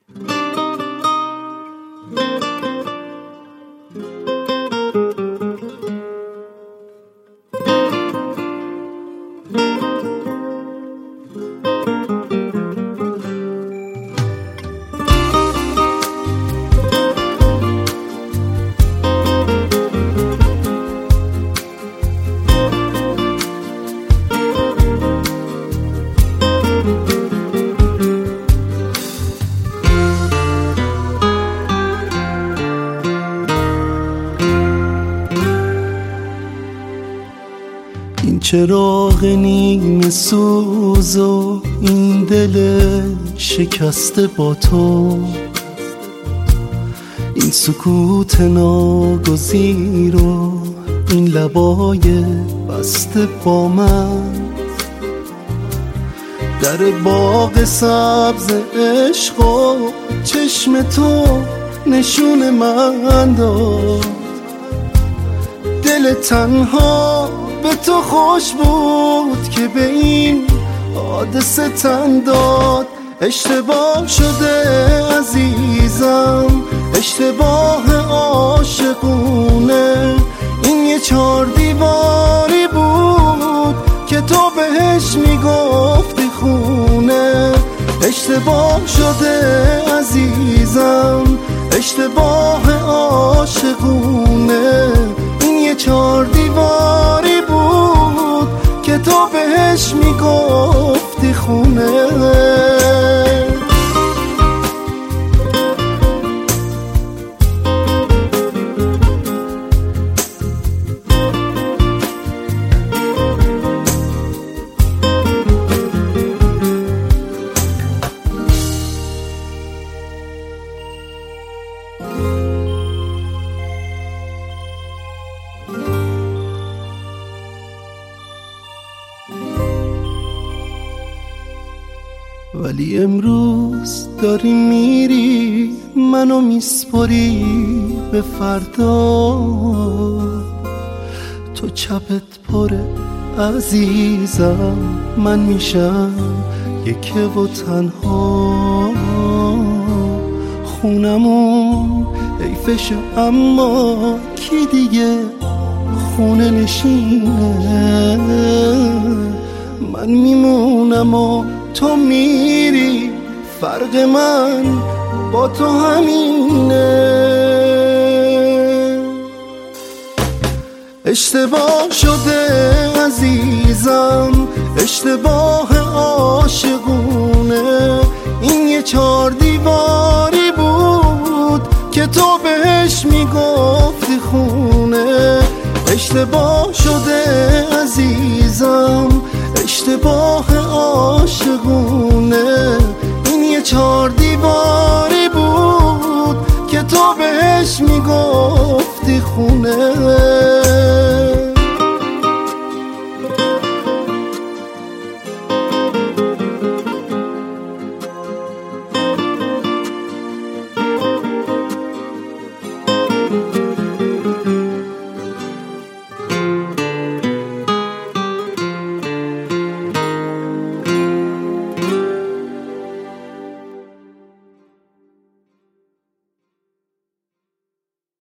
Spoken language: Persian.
این چراغ نیمه سوز و این دل شکسته با تو، این سکوت ناگزیر و این لبای بسته با من، در باغ سبز عشق و چشم تو نشون من داد. دل تنها به تو خوش بود که به این حادثه تن داد. اشتباه شده عزیزم، اشتباه عاشقونه، این یه 4 دیواری بود که تو بهش میگفتی خونه. اشتباه شده عزیزم، اشتباه عاشقونه، این یه 4 دیواری بود که تو بهش میگفتی خونه. ولی امروز داری میری، منو میسپری به فردا. تو چپت پره عزیزم، من میشم یکه و تنها. خونمون حیفشه اما کی دیگه خونه نشینه. من میمونم و تو میری، فرق من با تو همینه. اشتباه شده عزیزم، اشتباه عاشقونه، این یه 4 دیواری بود که تو بهش میگفتی خونه. اشتباه شده عزیزم، اشتباه عاشقونه، این یه 4 دیواری بود که تو بهش میگفتی خونه.